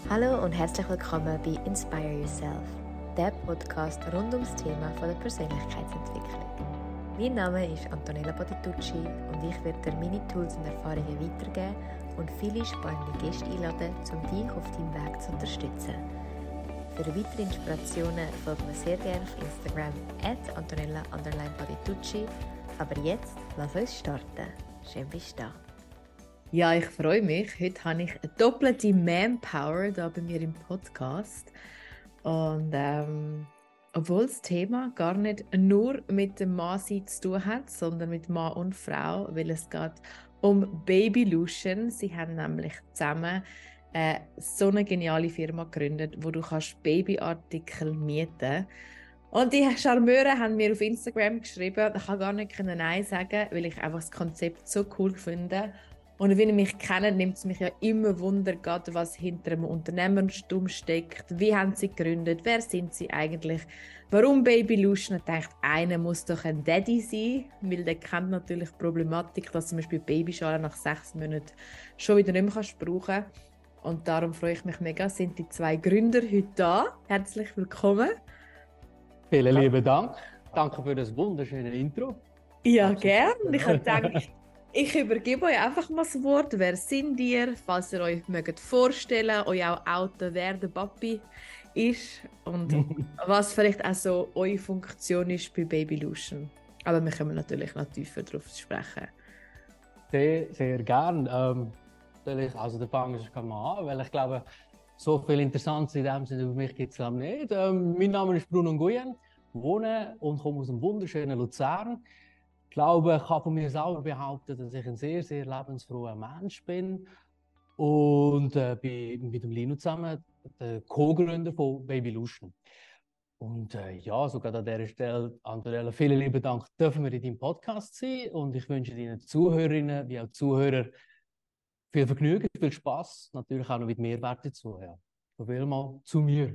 Hallo und herzlich willkommen bei Inspire Yourself, der Podcast rund ums Thema von der Persönlichkeitsentwicklung. Mein Name ist Antonella Bottitucci und ich werde dir meine Tools und Erfahrungen weitergeben und viele spannende Gäste einladen, um dich auf deinem Weg zu unterstützen. Für weitere Inspirationen folgt mir sehr gerne auf Instagram @Antonella_Bottitucci. Aber jetzt, lass uns starten. Schön bist du da. Ja, ich freue mich. Heute habe ich eine doppelte Manpower da bei mir im Podcast. Und obwohl das Thema gar nicht nur mit dem Mann-Sein zu tun hat, sondern mit Mann und Frau, weil es geht um Babylution. Sie haben nämlich zusammen so eine geniale Firma gegründet, wo du kannst Babyartikel mieten kannst. Und die Charmeure haben mir auf Instagram geschrieben, ich kann gar nicht Nein sagen, weil ich einfach das Konzept so cool finde. Und wenn ihr mich kennt, nimmt es mich ja immer Wunder, was hinter einem Unternehmertum steckt. Wie haben sie gegründet? Wer sind sie eigentlich? Warum Babylution? Ich dachte, einer muss doch ein Daddy sein, weil der kennt natürlich die Problematik, dass zum Beispiel Babyschale nach 6 Monaten schon wieder nicht mehr brauchen kannst. Und darum freue ich mich mega, sind die 2 Gründer heute da. Herzlich willkommen. Vielen lieben Dank. Danke für das wunderschöne Intro. Ja, gerne. Ich habe gedacht, ich übergebe euch einfach mal das Wort. Wer sind ihr? Falls ihr euch vorstellen mögt, euch auch outen, wer der Papi ist und was vielleicht auch so eure Funktion ist bei Babylution. Aber wir können natürlich noch tiefer darauf sprechen. Sehr, sehr gern. Also der Fang ist mal an, weil ich glaube, so viel Interessantes in dem Sinne über mich gibt es nicht. Mein Name ist Bruno Nguyen, wohne und komme aus dem wunderschönen Luzern. Ich glaube, ich kann von mir selber behaupten, dass ich ein sehr, sehr lebensfroher Mensch bin. Und bin mit dem Lino zusammen der Co-Gründer von Babylution. Und ja, sogar an dieser Stelle, Antonella, vielen lieben Dank, dürfen wir in deinem Podcast sein. Und ich wünsche Ihnen Zuhörerinnen wie auch Zuhörer viel Vergnügen, viel Spaß, natürlich auch noch mit Mehrwert dazu. Ja. So viel mal zu mir.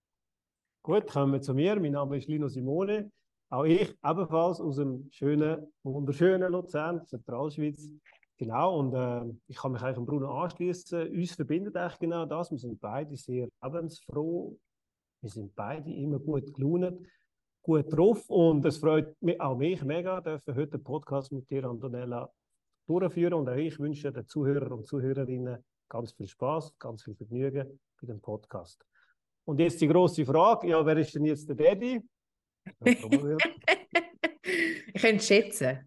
Gut, kommen wir zu mir. Mein Name ist Lino Simone. Auch ich ebenfalls aus dem schönen, wunderschönen Luzern, Zentralschweiz. Genau, und ich kann mich eigentlich an Bruno anschließen. Uns verbindet eigentlich genau das. Wir sind beide sehr lebensfroh. Wir sind beide immer gut gelaunt, gut drauf. Und es freut mich auch mich mega, dürfen heute den Podcast mit dir, Antonella, durchführen. Und auch ich wünsche den Zuhörern und Zuhörerinnen ganz viel Spaß, ganz viel Vergnügen bei dem Podcast. Und jetzt die grosse Frage: Ja, wer ist denn jetzt der Daddy? Ich könnte schätzen.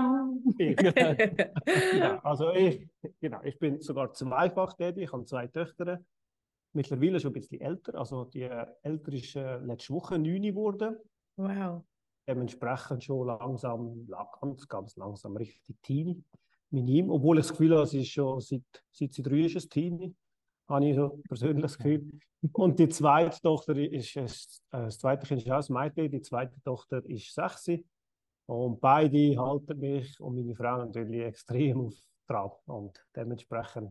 Ich bin sogar zweifach Daddy. Ich habe 2 Töchter. Mittlerweile schon ein bisschen älter. Also die ältere ist letzte Woche 9 geworden. Wow. Dementsprechend schon langsam, ganz langsam richtig Teenie. Minim, obwohl ich das Gefühl habe, sie ist schon seit sie 3 ist ein Teenie. Habe ich so persönlich das Gefühl. Und die zweite Tochter ist, das zweite Kind ist auch ein Mädchen, die zweite Tochter ist 6. Und beide halten mich und meine Frau natürlich extrem auf Trab. Und dementsprechend.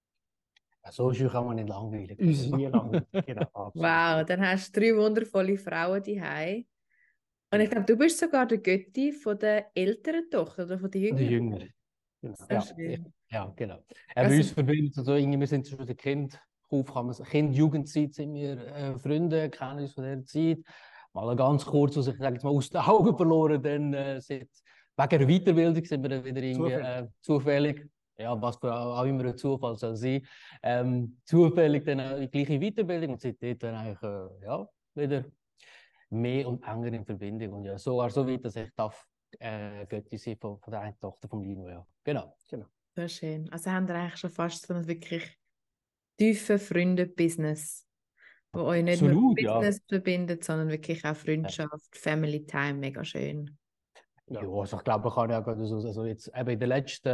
So ist auch nicht langweilig. Uns nie langweilig. Genau, wow, dann hast du 3 wundervolle Frauen daheim. Und ich glaube, du bist sogar der Götti von der älteren Tochter oder von der jüngeren. Die Jüngere. Genau. Ja, genau. Bei uns verbindet es also irgendwie, wir sind schon der Jugendzeit sind wir Freunde, kennen uns von dieser Zeit. Mal ganz kurz, also ich sage jetzt mal, aus den Augen verloren, dann wegen der Weiterbildung sind wir dann wieder irgendwie zufällig, ja, was für auch immer ein Zufall soll sein, zufällig dann die gleiche Weiterbildung und seitdem dann eigentlich wieder mehr und enger in Verbindung. Und ja, sogar so weit, dass ich darf Götti sein von der einen Tochter von Lino. Ja. Genau. Sehr schön. Also haben wir eigentlich schon fast so ein wirklich tiefe Freunde-Business, wo euch nicht nur Business verbindet, sondern wirklich auch Freundschaft, Family Time, mega schön. Ja, also ich glaube, ich kann ja gerade so, also jetzt eben in den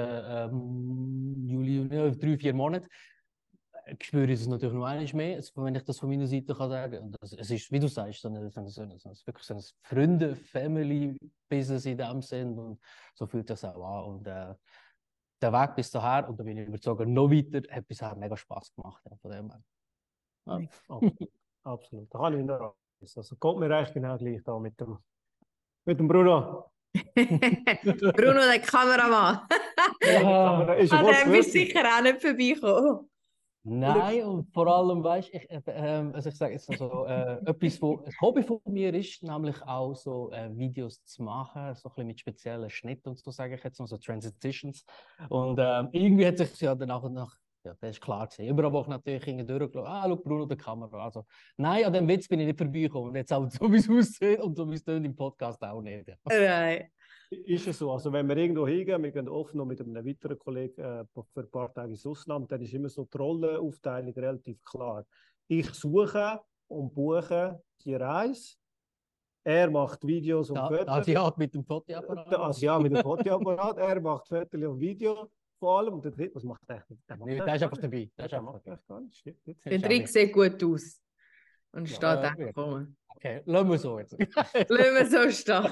letzten Juli, 3-4 Monaten spüre ich es natürlich noch einmal mehr, wenn ich das von meiner Seite kann sagen. Und es ist, wie du sagst, wirklich so ein Freunde-Family-Business in dem Sinn und so fühlt es auch an. Und der Weg bis dahin, und da bin ich überzeugt, noch weiter, hat bisher mega Spaß gemacht. Ja, von dem her. Ja. Absolut. Da kann ich noch. Also geht mir eigentlich genau gleich da mit dem Bruno. Bruno, der Kameramann. Ja, an dem bist du sicher auch nicht vorbeikommen. Nein, und vor allem, weißt du, also ich sage jetzt noch so, etwas, wo ein Hobby von mir ist, nämlich auch so Videos zu machen, so ein bisschen mit speziellen Schnitten und so, sage ich jetzt noch, so Transitions. Und irgendwie hat sich ja dann nach und nach, ja, das ist klar gewesen. Überall, wo ich natürlich durchgeschaut, schau, Bruno, der Kamera. Also, nein, an dem Witz bin ich nicht vorbeigekommen. Und jetzt auch so, wie es aussieht und so, wie es im Podcast auch nicht. Ja. Nein. Ist es so? Also wenn wir irgendwo hingehen, wir gehen oft noch mit einem weiteren Kollegen für ein paar Tage ins Ausland, dann ist immer so die Rollenaufteilung relativ klar. Ich suche und buche die Reise. Er macht Videos und Fotos. Der Asiat mit dem Fotoapparat. Der Asiat mit dem Fotoapparat. Er macht Fotos und Video vor allem. Und der Dritte, was macht er? Der ist einfach dabei. Der ist einfach dabei. Gar nicht. Stimmt. Der Trick sieht gut aus. Und steht Ja, einfach. Okay, lassen wir so jetzt. Lassen wir so stehen.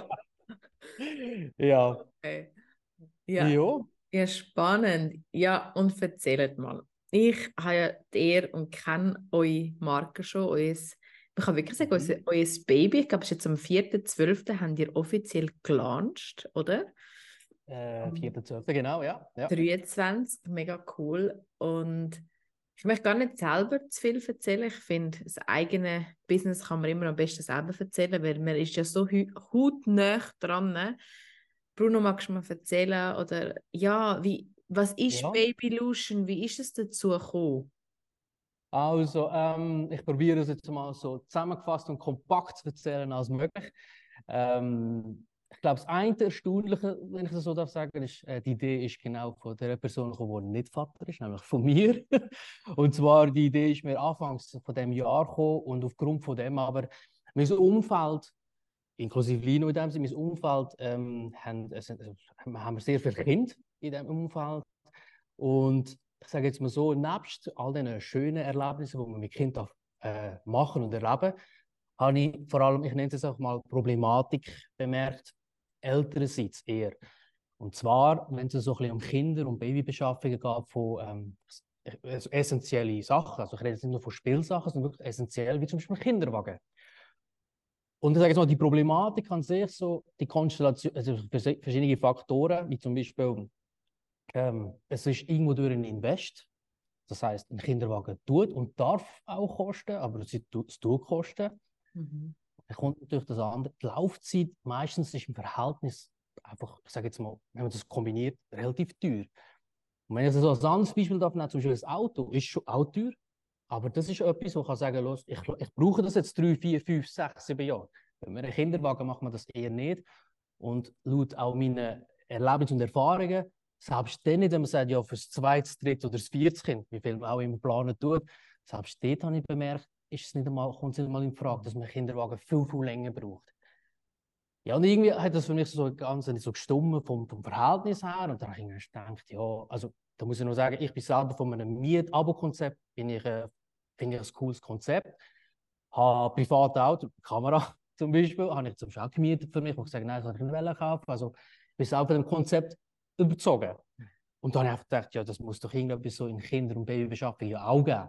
Ja. Okay. Ja. Ja, spannend. Ja, und erzählt mal. Ich habe ja die Ehre und kenne eure Marke schon. Ich kann wirklich sagen, euer Baby, ich glaube, es ist jetzt am 4.12. habt ihr offiziell gelauncht, oder? 4.12., genau, ja. 23, mega cool. Und ich möchte gar nicht selber zu viel erzählen. Ich finde, das eigene Business kann man immer am besten selber erzählen, weil man ist ja so hautnah dran. Ne? Bruno, magst du mal erzählen? Oder ja, was ist Babylution? Wie ist es dazu gekommen? Also, ich probiere es jetzt mal so zusammengefasst und kompakt zu erzählen als möglich. Ich glaube, das eine Erstaunliche, wenn ich das so darf sagen, ist, die Idee ist genau von der Person gekommen, die nicht Vater ist, nämlich von mir. Und zwar, die Idee ist mir anfangs von dem Jahr gekommen und aufgrund von dem aber mein Umfeld, inklusive Lino in dem Sinne, mein Umfeld, haben wir sehr viele Kinder in diesem Umfeld. Und ich sage jetzt mal so, nebst all den schönen Erlebnissen, die man mit Kindern machen und erleben, habe ich vor allem, ich nenne es auch mal Problematik bemerkt, elternseits eher. Und zwar, wenn es so ein bisschen um Kinder- und Babybeschaffungen geht, von essentiellen Sachen, also ich rede jetzt nicht nur von Spielsachen, sondern wirklich essentiell, wie zum Beispiel Kinderwagen. Und ich sage jetzt mal, die Problematik an sich, so die Konstellation, also verschiedene Faktoren, wie zum Beispiel, es ist irgendwo durch ein Invest. Das heisst, ein Kinderwagen tut und darf auch kosten, aber es tut kosten. Dann kommt natürlich das andere. Die Laufzeit meistens ist im Verhältnis einfach, ich sage jetzt mal, wenn man das kombiniert, relativ teuer. Und wenn ich das als anderes Beispiel darf, zum Beispiel das Auto ist schon auch teuer, aber das ist etwas, wo ich sagen kann, ich brauche das jetzt 3, 4, 5, 6, 7 Jahre. Wenn wir einen Kinderwagen macht man das eher nicht. Und laut auch meinen Erlebnissen und Erfahrungen, selbst dann nicht, wenn man sagt, ja, für das zweite, dritte oder das vierte Kind, wie viel man auch immer planen tut, selbst dort habe ich bemerkt, kommt es nicht einmal in Frage, dass man einen Kinderwagen viel, viel länger braucht. Ja, und irgendwie hat das für mich so ganz nicht so gestummen vom Verhältnis her. Und da habe ich gedacht, ja, also da muss ich nur sagen, ich bin selber von einem Miet-Abo-Konzept, finde ich ein cooles Konzept. Habe privat Auto, Kamera zum Beispiel, habe ich zum Beispiel auch gemietet für mich, wo ich gesagt nein, das kann ich nicht kaufen. Also ich bin selber von dem Konzept überzogen. Und dann habe ich einfach gedacht, ja, das muss doch irgendetwas so in Kinder- und Babybeschaffung ja auch geben.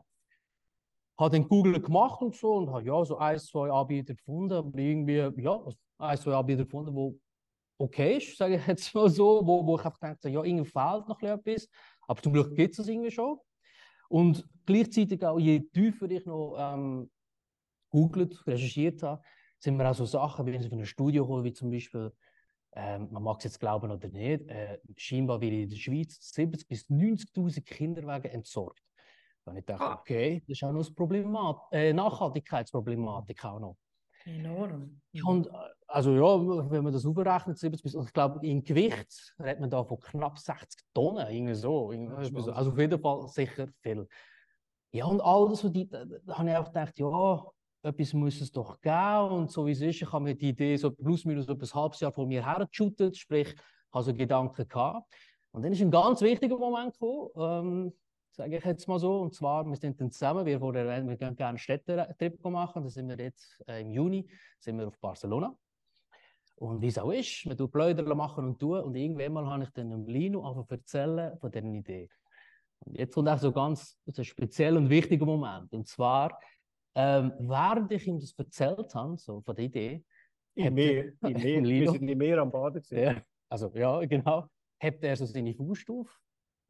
Habe dann Google gemacht und so und habe ja so 1, 2 Anbieter gefunden, aber irgendwie, ja, 1, 2 Anbieter gefunden, wo okay ist, sage ich jetzt mal so, wo ich einfach dachte, ja, irgendwie fehlt noch etwas, aber zum Glück gibt es das irgendwie schon. Und gleichzeitig auch, je tiefer ich noch googelt, recherchiert habe, sind mir auch so Sachen, wie wenn sie von einem Studio holen, wie zum Beispiel, man mag es jetzt glauben oder nicht, scheinbar wird in der Schweiz 70.000 bis 90.000 Kinderwagen entsorgt. Und ich dachte, okay, das ist auch noch eine Nachhaltigkeitsproblematik auch noch. Enorm. Und, also ja, wenn man das überrechnet, 70 bis, ich glaube, in Gewicht redet man da von knapp 60 Tonnen, irgendwie so. Also auf jeden Fall sicher viel. Ja, und alles, da habe ich auch gedacht, ja, etwas muss es doch geben. Und so wie es ist, ich habe mir die Idee so plus minus ein halbes Jahr von mir hergeschüttet, sprich, ich habe so Gedanken gehabt. Und dann ist ein ganz wichtiger Moment gekommen, sage ich jetzt mal so, und zwar, wir sind dann zusammen, wir gehen gerne einen Städtetrip machen, da sind wir jetzt im Juni, sind wir auf Barcelona. Und wie es auch ist, man tut Pläuderle machen und tun, und irgendwann mal habe ich dann dem Lino einfach erzählen von dieser Idee. Und jetzt kommt auch so ganz ein spezieller und wichtiger Moment, und zwar, während ich ihm das erzählt habe, so von der Idee, wir sind im Meer am Baden. Ja, also ja, genau, hebt er so seine Faust auf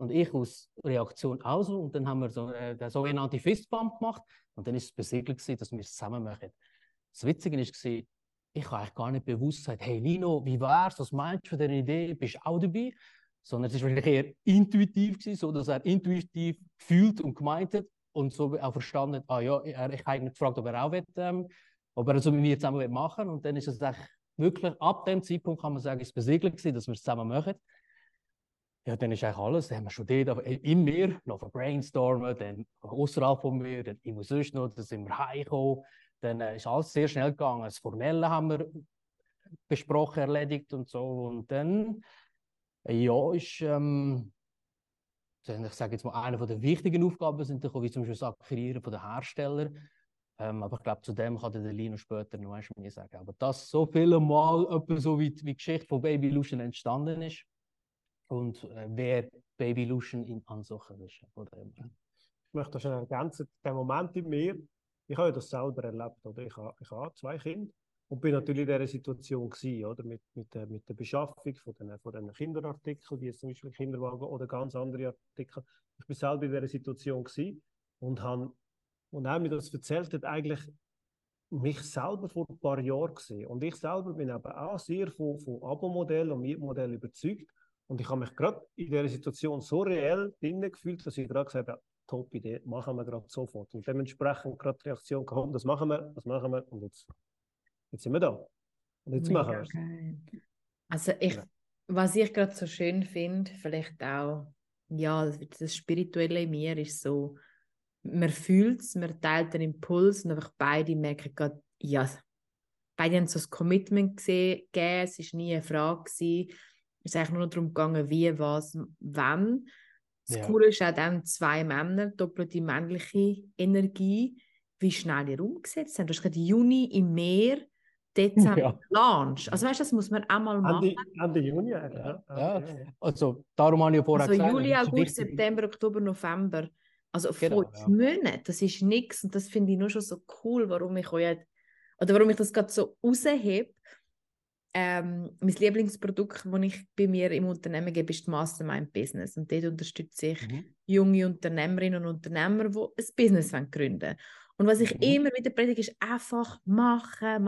und ich aus Reaktion auch so. Und dann haben wir so den sogenannten Fistbump gemacht und dann ist es besiegelt gewesen, dass wir es zusammen machen. Das Witzige war, ich habe eigentlich gar nicht bewusst gesagt, hey Lino, wie wär's, was meinst du von dieser Idee, bist du auch dabei? Sondern es war wirklich eher intuitiv gewesen, so dass er intuitiv gefühlt und gemeint hat und so auch verstanden hat, ich habe eigentlich gefragt, ob er auch will, ob er so mit mir zusammen machen will. Und dann ist es eigentlich wirklich, ab dem Zeitpunkt kann man sagen, ist es besiegelt gewesen, dass wir es zusammen machen. Ja, dann ist eigentlich alles, dann haben wir schon dort, aber in mir noch brainstormen, dann außerhalb von mir, dann immer sonst noch, dann sind wir heimgekommen, dann ist alles sehr schnell gegangen. Das Formelle haben wir besprochen, erledigt und so. Und dann, ist, ich sage jetzt mal, eine der wichtigen Aufgaben sind dann, wie zum Beispiel das Akquirieren von den Herstellern. Aber ich glaube, zu dem kann der Lino später noch mehr sagen. Aber das so viele Mal, etwa so wie die Geschichte von Babylution entstanden ist und wer Babylution in Ansuchen ist. Ich möchte das schon ergänzen, der Moment in mir, ich habe das selber erlebt, oder? Ich habe 2 Kinder und bin natürlich in dieser Situation gewesen, oder? Mit der Beschaffung von den Kinderartikeln, wie zum Beispiel Kinderwagen oder ganz andere Artikel. Ich bin selber in dieser Situation gewesen und er mir das erzählt hat, eigentlich mich selber vor ein paar Jahren gesehen. Und ich selber bin eben auch sehr von Abo-Modell und Mietmodell überzeugt. Und ich habe mich gerade in dieser Situation so reell drinnen gefühlt, dass ich gerade gesagt habe, top Idee, machen wir gerade sofort. Und dementsprechend gerade die Reaktion gekommen, das machen wir und jetzt sind wir da. Und jetzt machen wir es. Geil. Also Ja. was ich gerade so schön finde, vielleicht auch, ja, das Spirituelle in mir ist so, man fühlt es, man teilt den Impuls und einfach beide merken gerade, ja, beide haben so das Commitment gegeben, es war nie eine Frage gewesen. Es ist eigentlich nur noch darum gegangen, wie, was, wann. Das Coole ist auch dann 2 Männer, doppelte männliche Energie, wie schnell ihr umgesetzt haben. Du hast gerade Juni im Meer, Dezember Launch. Also weißt du, das muss man auch mal machen. Ende Juni eigentlich. Ja. Also darum habe ich vorher Also gesagt. Juli, August, September, Oktober, November. Also 5 Genau, Monate, das ist nichts. Und das finde ich nur schon so cool, warum ich das gerade so raushebe. Mein Lieblingsprodukt, das ich bei mir im Unternehmen gebe, ist die Mastermind Business. Und dort unterstütze ich junge Unternehmerinnen und Unternehmer, die ein Business gründen wollen. Und was ich immer wieder predige, ist einfach machen.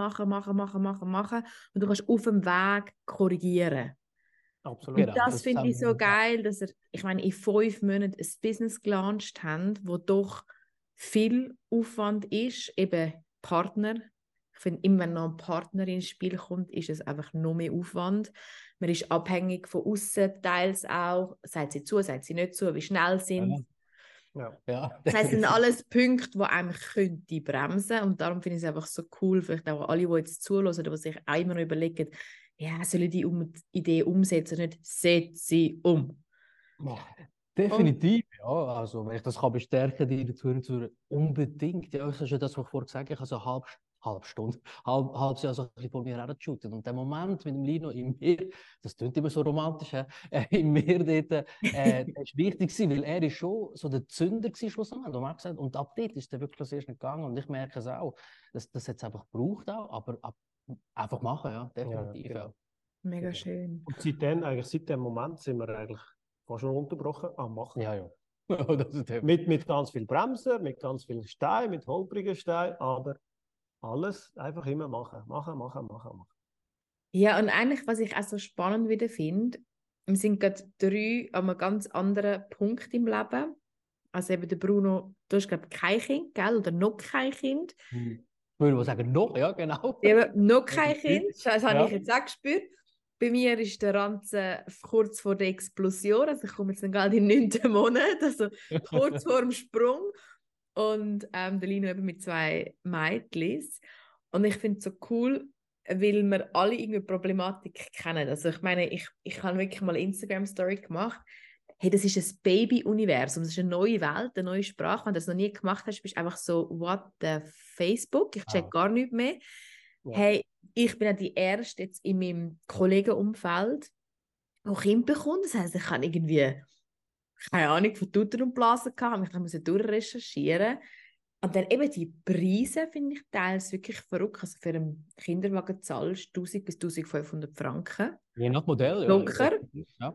Und du kannst auf dem Weg korrigieren. Absolut. Und das finde ich so geil, dass in 5 Monaten ein Business gelauncht haben, wo doch viel Aufwand ist, eben Partner. Ich finde, immer wenn noch ein Partner ins Spiel kommt, ist es einfach noch mehr Aufwand. Man ist abhängig von außen, teils auch. Sagt sie zu, sagt sie nicht zu, wie schnell sind. Ja. Das heisst, sind alles Punkte, die einem könnte bremsen. Und darum finde ich es einfach so cool, vielleicht auch alle, die jetzt zuhören, die sich auch immer noch überlegen, ja, sollen die Idee umsetzen, nicht setze sie um. Definitiv, ja. Also, wenn ich das kann bestärken, die Zuhörer unbedingt. Ja, das ist ja das, was ich vorher gesagt habe. Ich habe so eine halbes Jahr so ein bisschen vor mir hergeshootet. Und der Moment mit dem Lino im Meer, das klingt immer so romantisch, im Meer dort, das ist wichtig gewesen, weil er ist schon so der Zünder gewesen, schlussendlich. Und ab dort ist er wirklich sehr schnell gegangen. Und ich merke es auch, dass das jetzt einfach gebraucht auch, aber einfach machen, ja, definitiv. Ja. Mega schön. Und seit dem Moment sind wir eigentlich fast schon unterbrochen am Machen. Ja. mit ganz viel Bremsen, mit ganz viel Stein, mit holprigen Steinen, aber alles einfach immer machen. Ja, und eigentlich, was ich auch so spannend wieder finde, wir sind gerade 3 an einem ganz anderen Punkt im Leben. Also eben der Bruno, du hast glaube ich kein Kind, gell? Oder noch kein Kind. Ich würde mal sagen, noch, ja, genau. Eben, noch kein Kind, das habe ich jetzt auch gespürt. Bei mir ist der Ranzen kurz vor der Explosion, also ich komme jetzt gerade in den 9. Monat, also kurz vor dem Sprung. Und der Lino eben mit 2 Mädchen. Und ich finde es so cool, weil wir alle irgendwie Problematik kennen. Also ich meine, ich habe wirklich mal eine Instagram-Story gemacht. Hey, das ist ein Baby-Universum, das ist eine neue Welt, eine neue Sprache. Wenn du das noch nie gemacht hast, bist du einfach so, what the Facebook? Ich check gar nichts mehr. Ja. Hey, ich bin ja die Erste jetzt in meinem Kollegenumfeld, die Kinder bekommen. Das heisst, ich habe irgendwie, keine Ahnung, von Tutor und Blasen gehabt, ich musste durchrecherchieren. Und dann eben die Preise finde ich teils wirklich verrückt. Also für einen Kinderwagen zahlst du 1000 bis 1500 Franken. Je nach Modell, ja. Locker. Ja.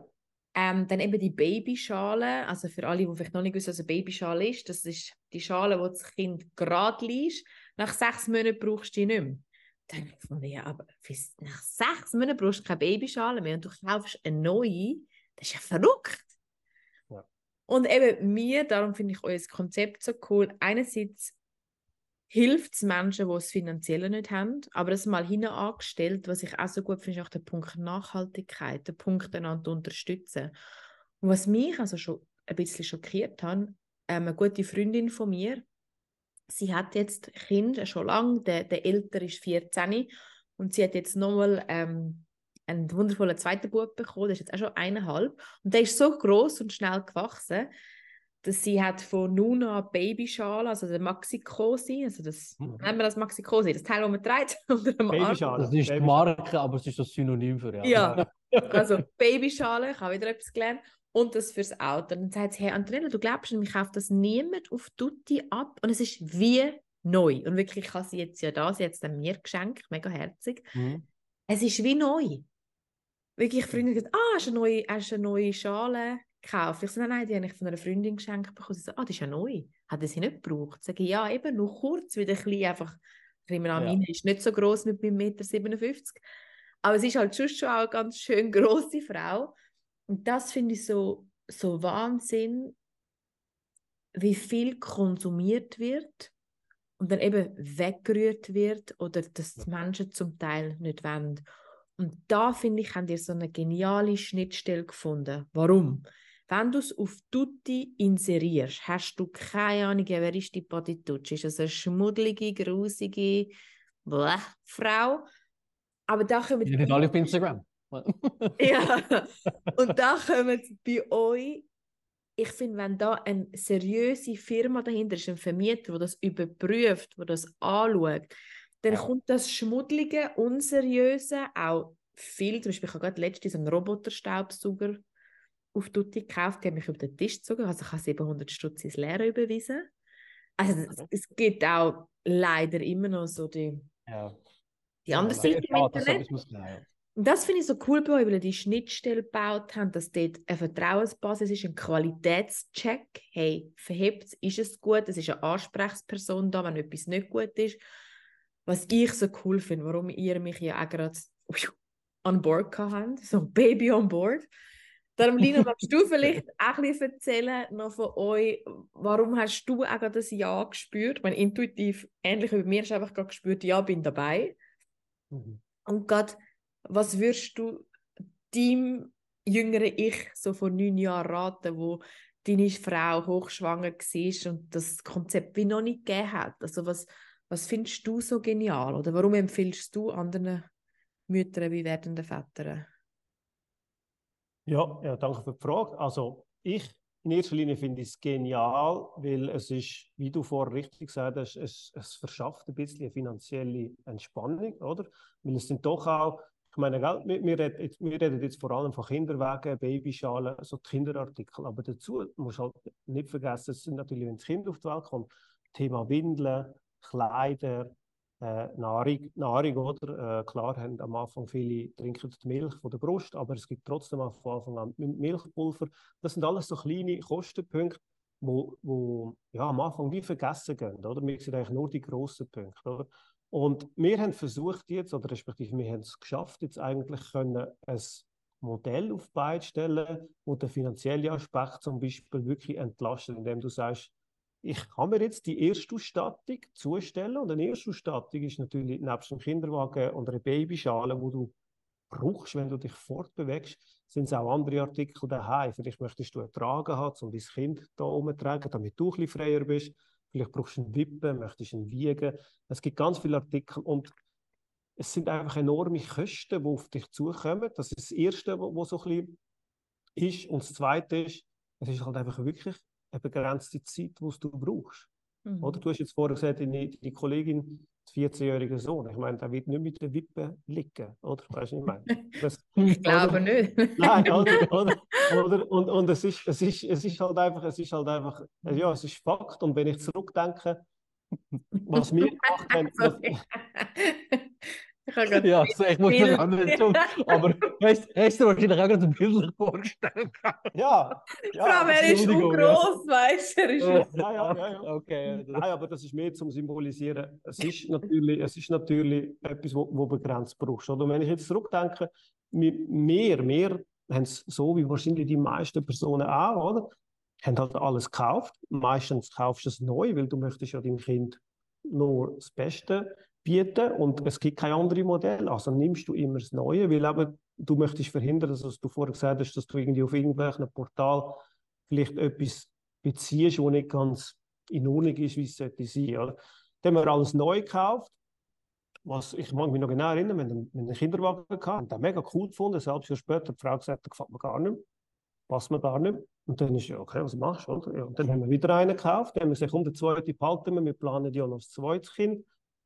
Dann eben die Babyschale, also für alle, die vielleicht noch nicht wissen, was eine Babyschale ist, das ist die Schale, wo das Kind gerade liegt. Nach 6 Monaten brauchst du die nicht mehr. Dann habe ich gefunden, ja, aber nach 6 Monaten brauchst du keine Babyschale mehr und du kaufst eine neue. Das ist ja verrückt. Ja. Und eben darum finde ich euer Konzept so cool. Einerseits hilft es Menschen, die es finanziell nicht haben, aber das mal hinten angestellt, was ich auch so gut finde, ist auch der Punkt Nachhaltigkeit, der Punkt einander unterstützen. Und was mich also schon ein bisschen schockiert hat, eine gute Freundin von mir, sie hat jetzt Kinder schon lange, der Ältere ist 14 und sie hat jetzt nochmal einen wundervollen zweiten Bub bekommen, der ist jetzt auch schon 1,5 und der ist so gross und schnell gewachsen, dass sie hat von Nuna Babyschale, also der Maxi-Cosi, also das, nennen wir das Maxi-Cosi, das Teil, das man trägt unter dem Arm. Babyschale. Das ist die Marke, aber es ist das Synonym für Ja, also Babyschale, ich habe wieder etwas gelernt. Und das fürs Auto. Und dann sagt sie, hey Antonella, du glaubst, mir kauft das niemand auf Tutti ab. Und es ist wie neu. Und wirklich, ich habe sie jetzt ja da, sie hat es dann mir geschenkt, mega herzig. Mhm. Es ist wie neu. Wirklich, Freundin gesagt, hast du eine neue Schale gekauft? Ich so, nein, die habe ich von einer Freundin geschenkt bekommen. Sie so, die ist ja neu. Hat sie nicht gebraucht? Ich sage, ja, eben, nur kurz, wieder ein bisschen einfach, meine ist nicht so gross mit meinem 1,57 m. Aber sie ist halt schon auch eine ganz schön grosse Frau. Und das finde ich so Wahnsinn, wie viel konsumiert wird und dann eben weggerührt wird oder dass die Menschen zum Teil nicht wollen. Und da, finde ich, habt ihr so eine geniale Schnittstelle gefunden. Warum? Wenn du es auf Tutti inserierst, hast du keine Ahnung, wer ist die Patitucci? Ist das eine schmuddelige, grusige Frau? Aber da kommen Die nicht alle auf Instagram. ja, und da kommen bei euch, ich finde, wenn da eine seriöse Firma dahinter ist, ein Vermieter, der das überprüft, der das anschaut, dann kommt das Schmuddelige, Unseriöse auch viel. Zum Beispiel, ich habe gerade letztens einen Roboterstaubsauger auf Tutti gekauft, die haben mich über den Tisch gezogen, also ich habe 700 Stutz ins Leere überwiesen. Also es gibt auch leider immer noch so die andere Seite im Internet. Und das finde ich so cool bei euch, weil ihr die Schnittstelle gebaut habt, dass dort eine Vertrauensbasis ist, ein Qualitätscheck. Hey, verhebt es, ist es gut? Es ist eine Ansprechperson da, wenn etwas nicht gut ist. Was ich so cool finde, warum ihr mich ja auch gerade an Bord habt, so Baby on board. Darum, Lina, magst du vielleicht auch ein bisschen erzählen noch von euch, warum hast du auch gerade das Ja gespürt? Ich meine, intuitiv, ähnlich wie bei mir, hast du einfach gerade gespürt, ja, bin dabei. Und gerade, was würdest du deinem jüngeren Ich so vor 9 Jahren raten, wo deine Frau hochschwanger war und das Konzept wie noch nicht gegeben hat? Also was findest du so genial? Oder warum empfiehlst du anderen Müttern wie werdenden Vätern? Ja, danke für die Frage. Also ich in erster Linie finde es genial, weil es ist, wie du vorher richtig gesagt hast, es verschafft ein bisschen eine finanzielle Entspannung, oder? Weil es sind doch auch, ich meine, wir reden jetzt vor allem von Kinderwagen, Babyschalen, so die Kinderartikel, aber dazu musst du halt nicht vergessen, es sind natürlich, wenn das Kind auf die Welt kommt, Thema Windeln, Kleider, Nahrung, oder? Klar haben am Anfang viele trinken die Milch von der Brust, aber es gibt trotzdem auch von Anfang an Milchpulver. Das sind alles so kleine Kostenpunkte, wo ja, am Anfang wie vergessen gehen, oder? Wir sehen eigentlich nur die grossen Punkte, oder? Und wir haben versucht jetzt, oder respektive wir haben es geschafft, jetzt eigentlich können ein Modell auf die Beine stellen, wo der finanzielle Aspekt zum Beispiel wirklich entlastet, indem du sagst, ich kann mir jetzt die Erstausstattung zustellen und eine Erstausstattung ist natürlich nebst dem Kinderwagen und einer Babyschale, wo du brauchst, wenn du dich fortbewegst, sind es auch andere Artikel daheim. Vielleicht möchtest du einen Tragen haben, um dein Kind da umzutragen, damit du ein bisschen freier bist. Vielleicht brauchst du einen Wippen, möchtest ihn wiegen. Es gibt ganz viele Artikel und es sind einfach enorme Kosten, die auf dich zukommen. Das ist das Erste, was so ein bisschen ist. Und das Zweite ist, es ist halt einfach wirklich eine begrenzte Zeit, die du brauchst. Oder? Du hast jetzt vorher gesagt, deine Kollegin, der 14-jährige Sohn, ich meine, der wird nicht mit der Wippe liegen, oder? Weißt du, was ich meine? Ich glaube nicht. Nein, und es ist halt einfach, ja, es ist Fakt. Und wenn ich zurückdenke, was wir gemacht haben, Ich habe gerade Ja, also ich muss Bild. mir auch nicht tun. Aber hast du wahrscheinlich auch gerade bildlich vorgestellt? Ja, Vor allem, das er ist Entschuldigung, groß, weißt du? Er ist ja. Okay. Nein, aber das ist mehr zum Symbolisieren. Es ist natürlich etwas, wo begrenzt brauchst. Oder? Und wenn ich jetzt zurückdenke, wir haben es so wie wahrscheinlich die meisten Personen auch, oder? Haben halt alles gekauft. Meistens kaufst du es neu, weil du möchtest ja deinem Kind nur das Beste bieten und es gibt kein anderes Modell. Also nimmst du immer das Neue, weil eben du möchtest verhindern, dass, was du vorher gesagt hast, dass du irgendwie auf irgendwelchen Portal vielleicht etwas beziehst, das nicht ganz in Ordnung ist, wie es sollte sein. Oder? Dann haben wir alles neu gekauft. Was, ich mag mich noch genau erinnern, wir haben einen Kinderwagen gehabt und den mega cool gefunden. Ein halbes Jahr später hat die Frau gesagt, der gefällt mir gar nicht, passt mir gar nicht. Und dann ist ja, okay, was machst du? Oder? Ja, und dann haben wir wieder einen gekauft. Dann haben wir gesagt, um den zweiten behalten wir planen ja noch das zweite Kind.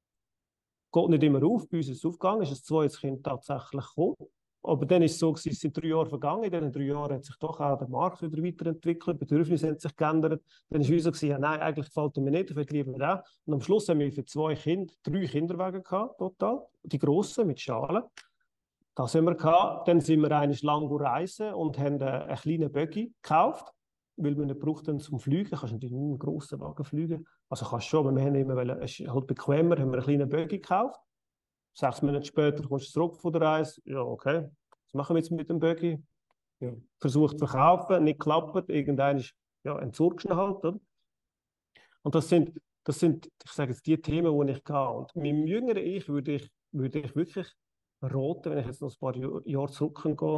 Geht nicht immer auf, bei uns ist es aufgegangen, ist das zweite Kind tatsächlich gekommen. Aber dann ist es so, es sind 3 Jahre vergangen. In diesen 3 Jahren hat sich doch auch der Markt wieder weiterentwickelt, die Bedürfnisse haben sich geändert. Dann ist es so gewesen, ja, nein, eigentlich gefällt mir nicht, ich will lieber da. Und am Schluss haben wir für 2 Kinder 3 Kinderwagen gehabt, total. Die grossen mit Schalen. Das haben wir gehabt. Dann sind wir eigentlich lang reisen und haben einen kleinen Buggy gekauft, weil wir nicht brauchten zum Fliegen. Du kannst natürlich nicht einen grossen Wagen fliegen. Also kannst schon, aber wir haben immer wollen, es ist halt bequemer, haben wir einen kleinen Buggy gekauft. 6 Monate später kommst du zurück von der Reise. Ja, okay. Was machen wir jetzt mit dem Buggy? Ja. Versucht zu verkaufen, nicht klappt. Irgendein ist, ja, entsorgst du ihn halt. Oder? Und das sind, ich sage jetzt, die Themen, wo ich gehe. Und meinem jüngeren Ich würde ich wirklich raten, wenn ich jetzt noch ein paar Jahre zurückgehe,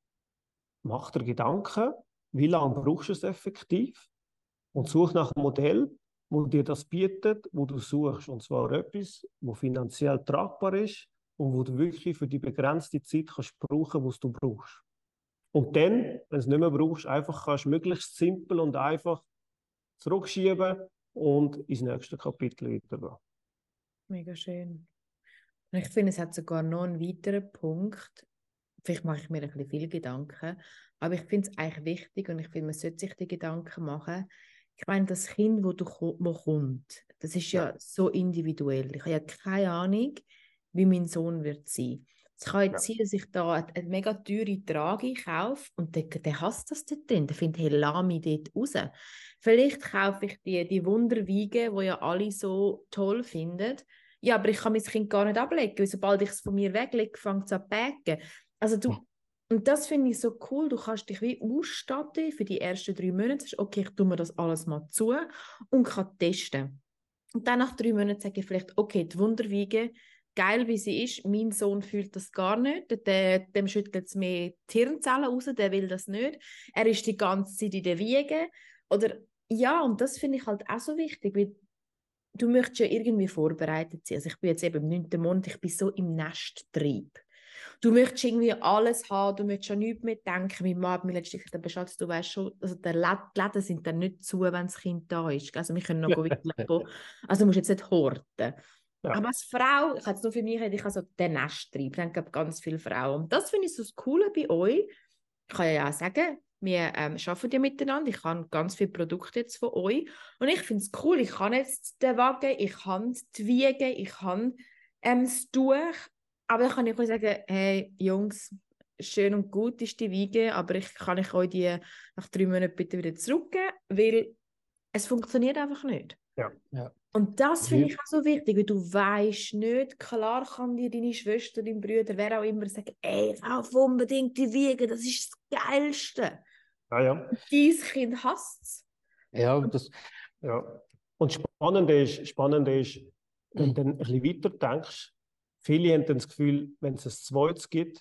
mach dir Gedanken, wie lange brauchst du es effektiv? Und such nach einem Modell, wo dir das bietet, wo du suchst. Und zwar etwas, wo finanziell tragbar ist und wo du wirklich für die begrenzte Zeit kannst brauchen, was du brauchst. Und dann, wenn du es nicht mehr brauchst, einfach kannst möglichst simpel und einfach zurückschieben und ins nächste Kapitel weitergehen. Mega schön. Und ich finde, es hat sogar noch einen weiteren Punkt. Vielleicht mache ich mir ein bisschen viel Gedanken, aber ich finde es eigentlich wichtig und ich finde, man sollte sich die Gedanken machen. Ich meine, das Kind, wo kommt, das ist ja so individuell. Ich habe ja keine Ahnung, wie mein Sohn wird sein. Es kann jetzt sein, dass ich da eine mega teure Trage kaufe und der hasst das dort drin. Der findet, hey, lass mich dort raus. Vielleicht kaufe ich die Wunderwiege, die ja alle so toll finden. Ja, aber ich kann mein Kind gar nicht ablegen, weil sobald ich es von mir weglege, fängt es an zu packen. Also und das finde ich so cool, du kannst dich wie ausstatten für die ersten 3 Monate. Sagst, okay, ich tue mir das alles mal zu und kann testen. Und dann nach 3 Monaten sage ich vielleicht, okay, die Wunderwiege, geil wie sie ist, mein Sohn fühlt das gar nicht, dem schüttelt es mehr die Hirnzellen raus, der will das nicht. Er ist die ganze Zeit in der Wiege. Oder, ja, und das finde ich halt auch so wichtig, weil du möchtest ja irgendwie vorbereitet sein. Also ich bin jetzt eben im 9. Monat, ich bin so im Nesttrieb. Du möchtest irgendwie alles haben, du möchtest an nichts mehr denken. Mein Mann hat mir letztens gesagt, Schatz, du weißt schon, also die Läden sind dann nicht zu, wenn das Kind da ist. Also wir können noch wirklich gehen. Also du musst jetzt nicht horten. Ja. Aber als Frau, ich habe es nur für mich, ich habe so den Nesttrieb. Dann gibt es ganz viele Frauen. Und das finde ich so das Coole bei euch. Ich kann ja auch sagen, wir arbeiten ja miteinander. Ich habe ganz viele Produkte jetzt von euch. Und ich finde es cool. Ich kann jetzt den Wagen, ich kann die Wiege, ich kann das Tuch. Aber dann kann ich euch sagen, hey Jungs, schön und gut ist die Wiege, aber kann ich euch die nach 3 Monaten bitte wieder zurückgeben, weil es funktioniert einfach nicht. Ja. Und das finde ich auch so wichtig, weil du weißt nicht, klar kann dir deine Schwester, dein Bruder, wer auch immer sagen, ey, kauf unbedingt die Wiege, das ist das Geilste. Ja. Und dein Kind hasst es. Ja, das... Ja. Und spannend ist, wenn du dann ein bisschen weiter denkst, viele haben dann das Gefühl, wenn es ein zweites gibt,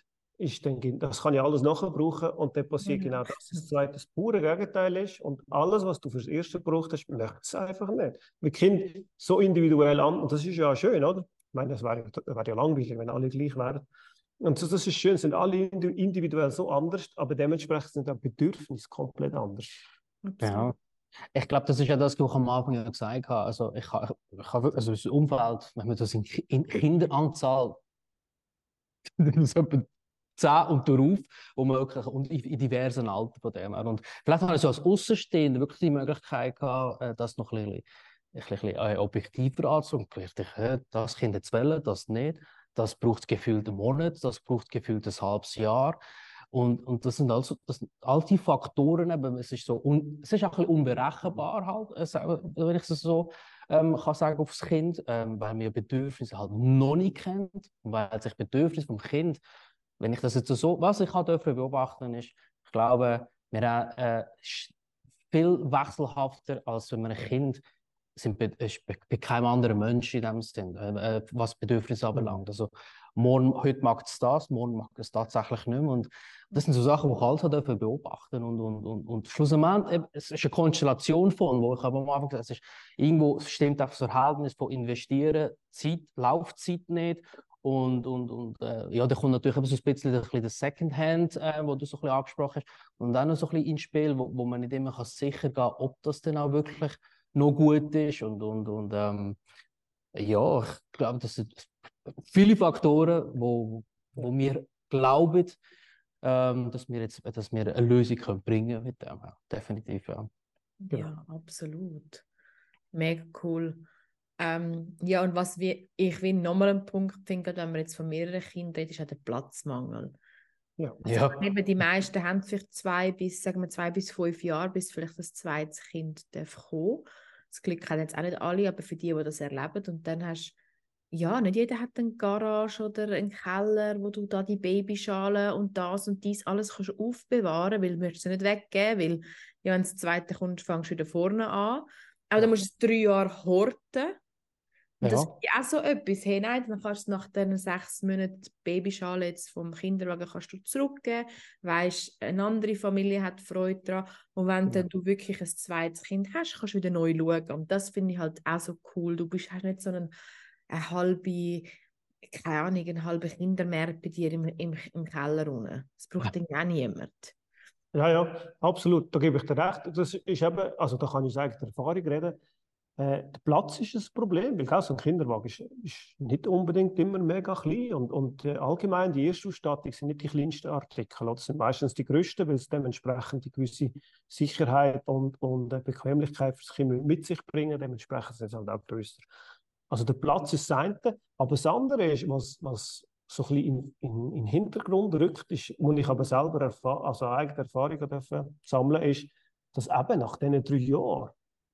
das kann ich alles nachher brauchen und dann passiert genau das zweite, das pure Gegenteil ist und alles, was du fürs erste gebraucht hast, möchtest du einfach nicht. Wir Kinder so individuell an und das ist ja schön, oder? Ich meine, das wäre ja langweilig, wenn alle gleich wären. Und so, das ist schön, sind alle individuell so anders, aber dementsprechend sind auch Bedürfnisse komplett anders. Ja. Ich glaube, das ist ja das, was ich am Anfang ja gesagt habe. Also, also das Umfeld, wenn man das in Kinderanzahl so etwa 10 und darauf, wo man wirklich, und in diversen Altern von dem her. Und vielleicht habe ich so als Außenstehender wirklich die Möglichkeit gehabt, das noch ein bisschen objektiver anzuschauen. Vielleicht, das Kind jetzt wählen, das nicht. das braucht gefühlt einen Monat, das braucht gefühlt ein halbes Jahr. Und das sind also all die Faktoren, eben, es ist es ist auch ein bisschen unberechenbar, halt, wenn ich es so kann sagen, aufs Kind, weil wir Bedürfnisse halt noch nicht kennt, und weil sich Bedürfnisse vom Kind, wenn ich das jetzt so, was ich halt beobachten ist, ich glaube, wir haben viel wechselhafter, als wenn man ein Kind ist bei keinem anderen Menschen in dem Sinn, was Bedürfnisse anbelangt. Also, heute mag es das, morgen mag es tatsächlich nicht mehr. Und das sind so Sachen, die ich halt beobachten und schlussendlich, es ist eine Konstellation von, wo ich aber am Anfang gesagt habe, irgendwo stimmt auch das Verhältnis von investieren, Zeit, Laufzeit nicht. Ja, da kommt natürlich eben so ein bisschen das Secondhand, wo du so ein bisschen angesprochen hast, und dann noch so ein bisschen ins Spiel, wo man nicht immer sicher gehen kann, ob das dann auch wirklich noch gut ist. Ja, ich glaube, das sind viele Faktoren, wo wir glauben, dass wir eine Lösung bringen können mit dem. Ja, definitiv, ja. Ja, absolut. Mega cool. Ja, und ich will nochmal einen Punkt finden, wenn wir jetzt von mehreren Kindern reden, ist auch der Platzmangel. Ja. Also Ja. eben, die meisten haben vielleicht 2 bis 5 Jahre, bis vielleicht das zweite Kind darf kommen. Das Glück haben jetzt auch nicht alle, aber für die das erleben. Und dann hast ja, nicht jeder hat eine Garage oder einen Keller, wo du da die Babyschale und das und dies alles kannst aufbewahren, weil du möchtest sie nicht weggeben, weil ja, wenn das zweite kommt, fängst du wieder vorne an. Aber dann musst du es 3 Jahre horten. Und das ist auch so etwas. Hey, nein, dann kannst du nach diesen 6 Monaten Babyschale jetzt vom Kinderwagen kannst du zurückgeben. Weisst, eine andere Familie hat Freude daran. Und wenn dann du wirklich ein zweites Kind hast, kannst du wieder neu schauen. Und das finde ich halt auch so cool. Hast nicht so eine halbe, keine Ahnung, einen halben Kindermarkt bei dir im Keller unten. Das braucht dann auch niemand. Ja, absolut. Da gebe ich dir recht. Das ist eben, also da kann ich aus eigener Erfahrung reden. Der Platz ist ein Problem, weil so ein Kinderwagen ist nicht unbedingt immer mega klein und allgemein die Erstausstattung sind nicht die kleinsten Artikel. Das sind meistens die grössten, weil es dementsprechend die gewisse Sicherheit und Bequemlichkeit für das Kind mit sich bringen. Dementsprechend sind es halt auch grösser. Also der Platz ist das eine, aber das andere ist, was so ein bisschen in den Hintergrund rückt, ist, wo ich aber selber also eigene Erfahrungen sammeln ist, dass eben nach diesen 3 Jahren